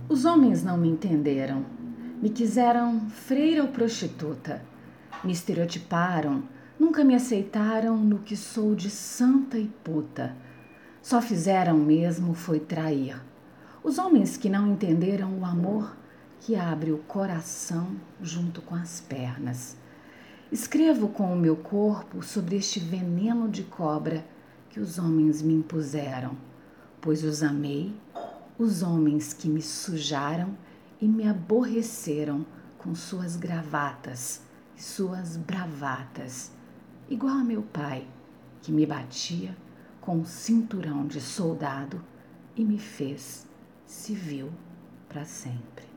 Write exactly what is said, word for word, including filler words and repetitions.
Os homens não me entenderam, me quiseram freira ou prostituta, me estereotiparam, nunca me aceitaram no que sou de santa e puta. Só fizeram mesmo foi trair. Os homens que não entenderam o amor que abre o coração junto com as pernas. Escrevo com o meu corpo sobre este veneno de cobra que os homens me impuseram, pois os amei, os homens que me sujaram e me aborreceram com suas gravatas e suas bravatas, igual a meu pai, que me batia com um cinturão de soldado e me fez civil para sempre.